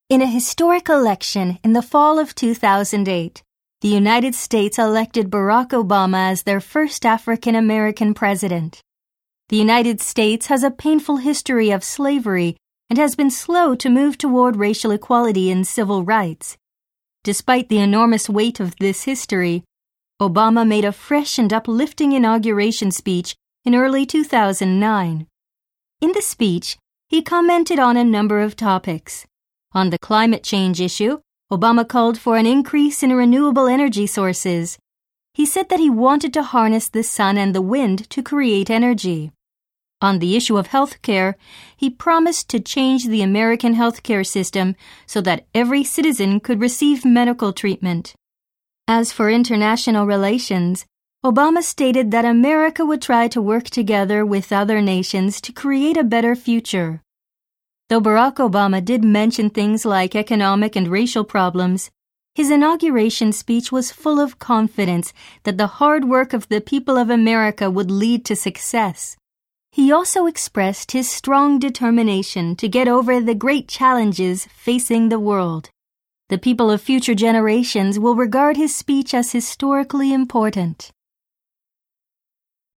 In a historic election in the fall of 2008, the United States elected Barack Obama as their first African American president. The United States has a painful history of slavery and has been slow to move toward racial equality and civil rights. Despite the enormous weight of this history, Obama made a fresh and uplifting inauguration speech in early 2009. In the speech, he commented on a number of topics. On the climate change issue, Obama called for an increase in renewable energy sources. He said that he wanted to harness the sun and the wind to create energy. On the issue of health care, he promised to change the American healthcare system so that every citizen could receive medical treatment. As for international relations, Obama stated that America would try to work together with other nations to create a better future. Though Barack Obama did mention things like economic and racial problems, his inauguration speech was full of confidence that the hard work of the people of America would lead to success. He also expressed his strong determination to get over the great challenges facing the world. The people of future generations will regard his speech as historically important.